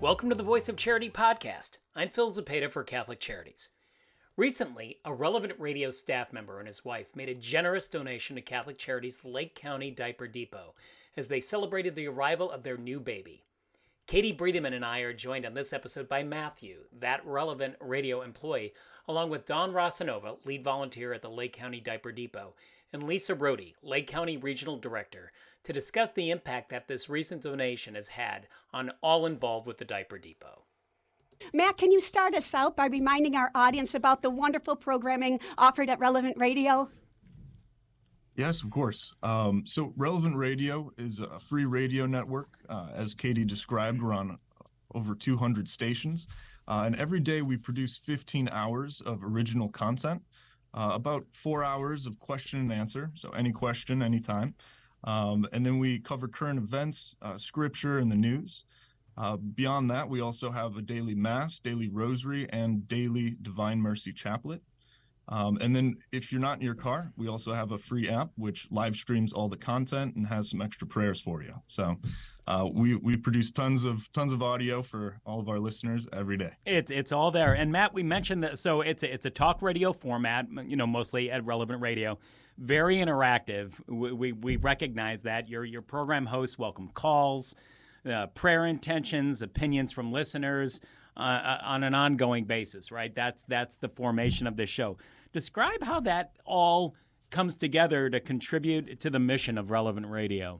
Welcome to the Voice of Charity podcast. I'm Phil Zepeda for Catholic Charities. Recently, a Relevant Radio staff member and his wife made a generous donation to Catholic Charities' Lake County Diaper Depot as they celebrated the arrival of their new baby. Katie Breedeman and I are joined on this episode by Matthew, that Relevant Radio employee, along with Don Rosanova, lead volunteer at the Lake County Diaper Depot, and Lisa Brody, Lake County Regional Director, to discuss the impact that this recent donation has had on all involved with the Diaper Depot. Matt, can you start us out by reminding our audience about the wonderful programming offered at Relevant Radio? Yes, of course. So Relevant Radio is a free radio network. As Katie described, we're on over 200 stations. And every day we produce 15 hours of original content, about 4 hours of question and answer. So any question, anytime. And then we cover current events, scripture, and the news. Beyond that, we also have a daily mass, daily rosary, and daily Divine Mercy Chaplet. And then if you're not in your car, we also have a free app which live streams all the content and has some extra prayers for you. So we produce tons of audio for all of our listeners every day. It's all there. And Matt, we mentioned that, so it's a talk radio format, mostly at Relevant Radio. Very interactive. We recognize that. Your program hosts welcome calls, prayer intentions, opinions from listeners on an ongoing basis, right? That's the formation of this show. Describe how that all comes together to contribute to the mission of Relevant Radio.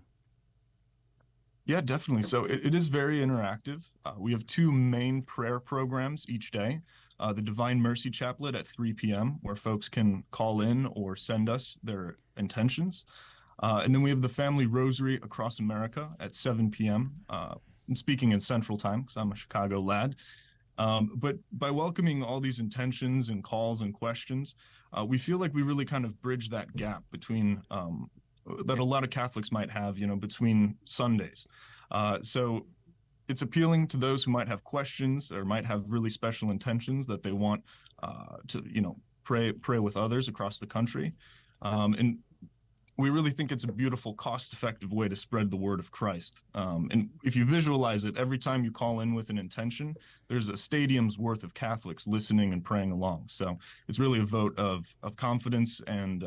Yeah, definitely. So it is very interactive. We have two main prayer programs each day. The Divine Mercy Chaplet at 3 p.m., where folks can call in or send us their intentions. And then we have the Family Rosary Across America at 7 p.m. I'm speaking in Central Time because I'm a Chicago lad. But by welcoming all these intentions and calls and questions, we feel like we really kind of bridge that gap between that a lot of Catholics might have, between Sundays. So it's appealing to those who might have questions or might have really special intentions that they want to, pray with others across the country. And we really think it's a beautiful, cost-effective way to spread the word of Christ. And if you visualize it, every time you call in with an intention, there's a stadium's worth of Catholics listening and praying along. So it's really a vote of confidence and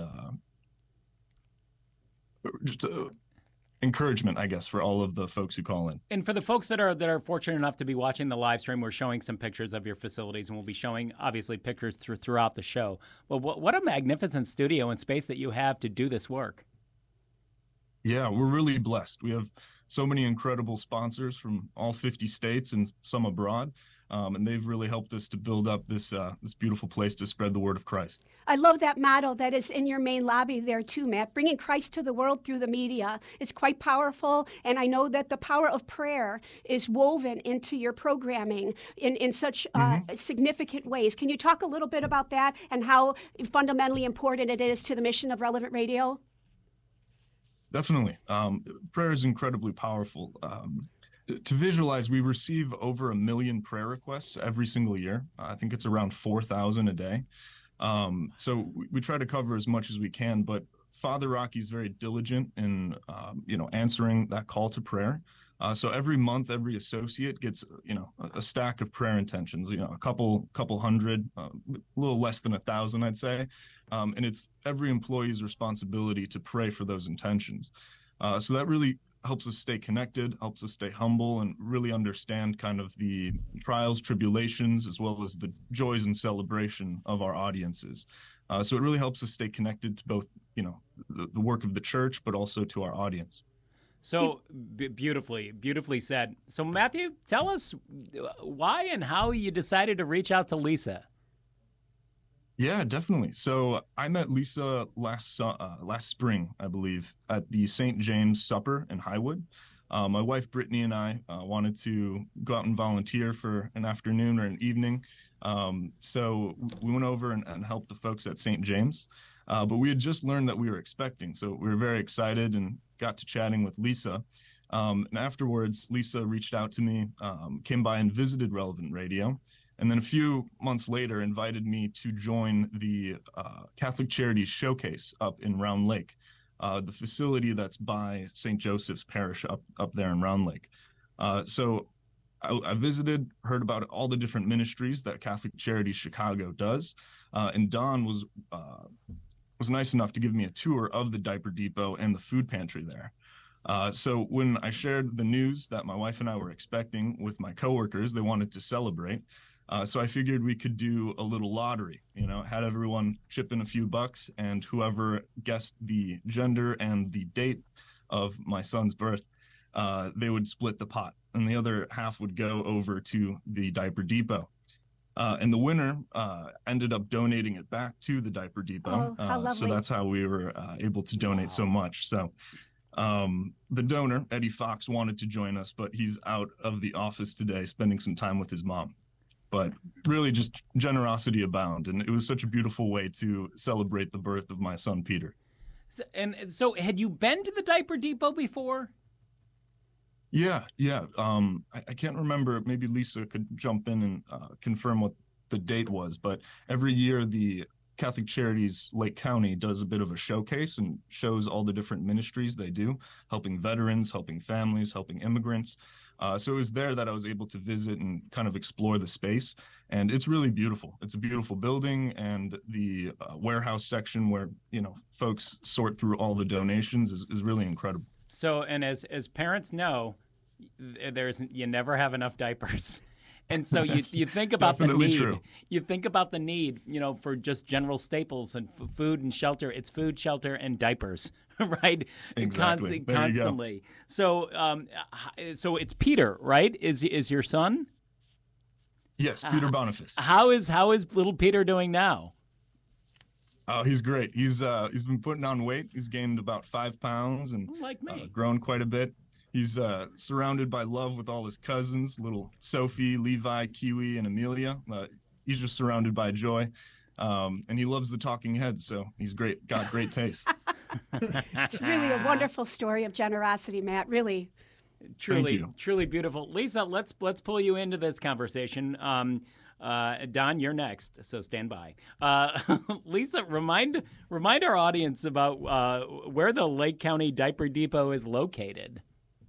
just encouragement, I guess, for all of the folks who call in. And for the folks that are fortunate enough to be watching the live stream, we're showing some pictures of your facilities, and we'll be showing, obviously, pictures throughout the show. Well, what a magnificent studio and space that you have to do this work. Yeah, we're really blessed. We have so many incredible sponsors from all 50 states and some abroad. And they've really helped us to build up this beautiful place to spread the word of Christ. I love that motto that is in your main lobby there too, Matt. Bringing Christ to the world through the media. It's quite powerful, and I know that the power of prayer is woven into your programming in such significant ways. Can you talk a little bit about that and how fundamentally important it is to the mission of Relevant Radio? Definitely. Prayer is incredibly powerful. To visualize, we receive over 1 million prayer requests every single year. I think it's around 4,000 a day. So we try to cover as much as we can, but Father Rocky is very diligent in, answering that call to prayer. So every month, every associate gets, a stack of prayer intentions, a couple hundred, a little less than 1,000, I'd say. And it's every employee's responsibility to pray for those intentions. So that really helps us stay connected, helps us stay humble, and really understand kind of the trials, tribulations, as well as the joys and celebration of our audiences. So it really helps us stay connected to both, the work of the church, but also to our audience. So beautifully said. So Matthew, tell us why and how you decided to reach out to Lisa. Yeah, definitely. So I met Lisa last spring, I believe, at the St. James Supper in Highwood. My wife, Brittany, and I wanted to go out and volunteer for an afternoon or an evening. So we went over and helped the folks at St. James. But we had just learned that we were expecting. So we were very excited and got to chatting with Lisa. And afterwards, Lisa reached out to me, came by and visited Relevant Radio. And then a few months later, invited me to join the Catholic Charities Showcase up in Round Lake, the facility that's by St. Joseph's Parish up there in Round Lake. So I visited, heard about all the different ministries that Catholic Charities Chicago does, and Don was nice enough to give me a tour of the diaper depot and the food pantry there. So when I shared the news that my wife and I were expecting with my coworkers, they wanted to celebrate. So I figured we could do a little lottery, had everyone chip in a few bucks, and whoever guessed the gender and the date of my son's birth, they would split the pot, and the other half would go over to the diaper depot. And the winner ended up donating it back to the diaper depot. Oh, how lovely. So that's how we were able to donate so much. So the donor, Eddie Fox, wanted to join us, but he's out of the office today, spending some time with his mom. But really just generosity abound. And it was such a beautiful way to celebrate the birth of my son, Peter. So had you been to the diaper depot before? Yeah. I can't remember. Maybe Lisa could jump in and confirm what the date was. But every year, the Catholic Charities Lake County does a bit of a showcase and shows all the different ministries they do, helping veterans, helping families, helping immigrants. So it was there that I was able to visit and kind of explore the space. And it's really beautiful. It's a beautiful building, and the warehouse section where, folks sort through all the donations is really incredible. So, and as parents know, you never have enough diapers. And so you think about the need. True. You think about the need, for just general staples and food and shelter. It's food, shelter, and diapers, right? Exactly. Constantly. So, so it's Peter, right? Is your son? Yes, Peter Boniface. How is little Peter doing now? Oh, he's great. He's been putting on weight. He's gained about 5 pounds and like me. Grown quite a bit. He's surrounded by love with all his cousins, little Sophie, Levi, Kiwi, and Amelia. He's just surrounded by joy. And he loves the talking heads, so he's great. Got great taste. It's really a wonderful story of generosity, Matt. Really. Truly beautiful. Lisa, let's pull you into this conversation. Don, you're next, so stand by. Lisa, remind our audience about where the Lake County Diaper Depot is located.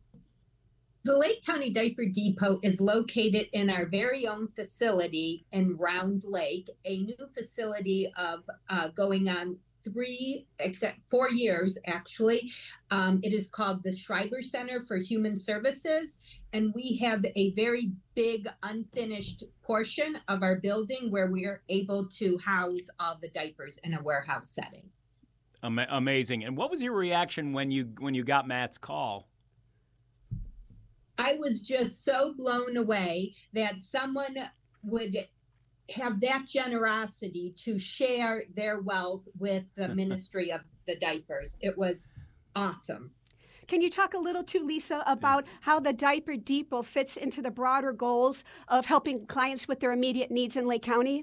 The Lake County Diaper Depot is located in our very own facility in Round Lake, a new facility of going on 4 years, actually. It is called the Schreiber Center for Human Services, and we have a very big unfinished portion of our building where we are able to house all the diapers in a warehouse setting. Amazing. And what was your reaction when you got Matt's call? I was just so blown away that someone would have that generosity to share their wealth with the ministry of the diapers. It was awesome. Can you talk a little too, Lisa, about how the Diaper Depot fits into the broader goals of helping clients with their immediate needs in Lake County?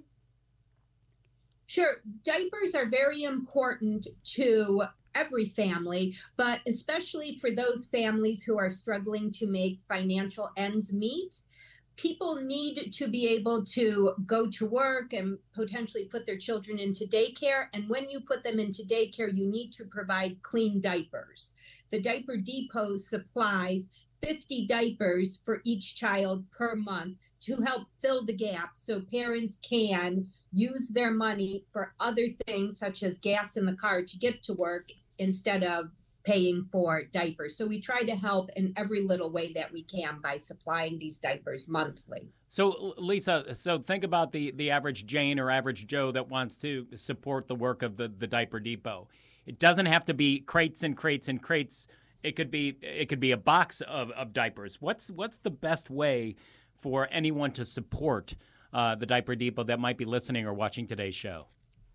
Sure. Diapers are very important to every family, but especially for those families who are struggling to make financial ends meet. People need to be able to go to work and potentially put their children into daycare. And when you put them into daycare, you need to provide clean diapers. The Diaper Depot supplies 50 diapers for each child per month to help fill the gap so parents can use their money for other things such as gas in the car to get to work instead of paying for diapers. So we try to help in every little way that we can by supplying these diapers monthly. So Lisa, think about the average Jane or average Joe that wants to support the work of the Diaper Depot. It doesn't have to be crates and crates and crates. It could be a box of diapers. What's the best way for anyone to support the Diaper Depot that might be listening or watching today's show?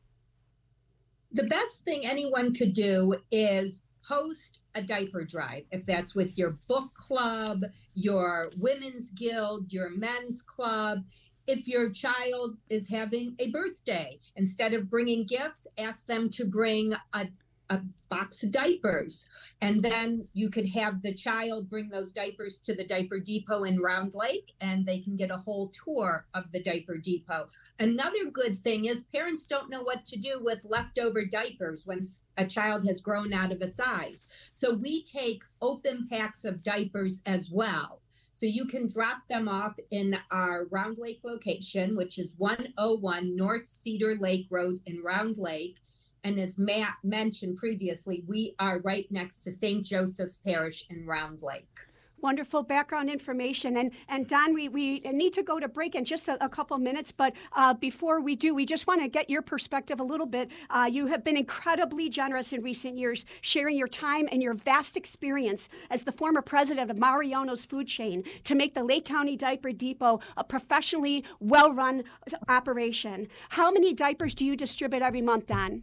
The best thing anyone could do is host a diaper drive, if that's with your book club, your women's guild, your men's club. If your child is having a birthday, instead of bringing gifts, ask them to bring a box of diapers. And then you could have the child bring those diapers to the Diaper Depot in Round Lake, and they can get a whole tour of the Diaper Depot. Another good thing is parents don't know what to do with leftover diapers when a child has grown out of a size. So we take open packs of diapers as well. So you can drop them off in our Round Lake location, which is 101 North Cedar Lake Road in Round Lake. And as Matt mentioned previously, we are right next to St. Joseph's Parish in Round Lake. Wonderful background information. And Don, we need to go to break in just a couple minutes, but before we do, we just want to get your perspective a little bit. You have been incredibly generous in recent years, sharing your time and your vast experience as the former president of Mariano's Food Chain to make the Lake County Diaper Depot a professionally well-run operation. How many diapers do you distribute every month, Don?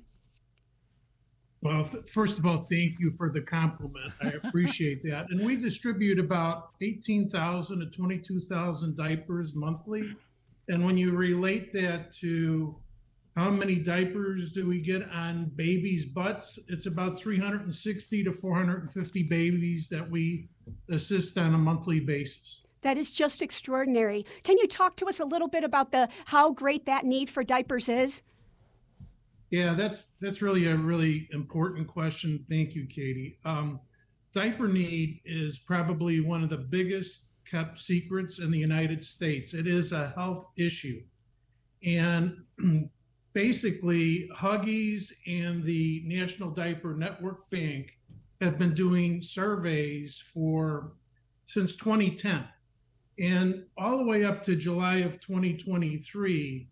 Well, first of all, thank you for the compliment. I appreciate that. And we distribute about 18,000 to 22,000 diapers monthly. And when you relate that to how many diapers do we get on babies' butts, it's about 360 to 450 babies that we assist on a monthly basis. That is just extraordinary. Can you talk to us a little bit about how great that need for diapers is? Yeah, that's really a really important question. Thank you, Katie. Diaper need is probably one of the biggest kept secrets in the United States. It is a health issue. And basically, Huggies and the National Diaper Network Bank have been doing surveys since 2010. And all the way up to July of 2023,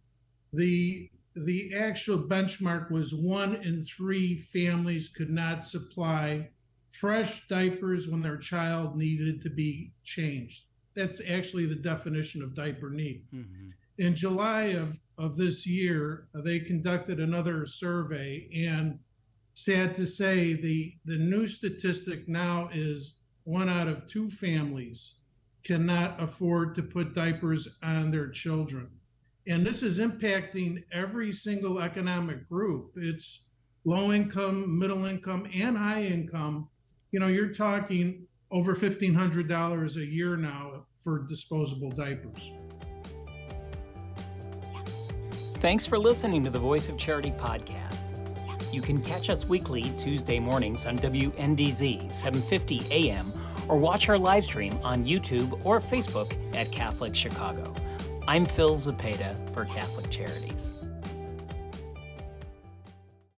the actual benchmark was 1 in 3 families could not supply fresh diapers when their child needed to be changed. That's actually the definition of diaper need. Mm-hmm. In July of this year, they conducted another survey, and sad to say, the new statistic now is 1 out of 2 families cannot afford to put diapers on their children. And this is impacting every single economic group. It's low income, middle income, and high income. You know, you're talking over $1,500 a year now for disposable diapers. Thanks for listening to the Voice of Charity podcast. You can catch us weekly Tuesday mornings on WNDZ 750 AM or watch our live stream on YouTube or Facebook at Catholic Chicago. I'm Phil Zepeda for Catholic Charities.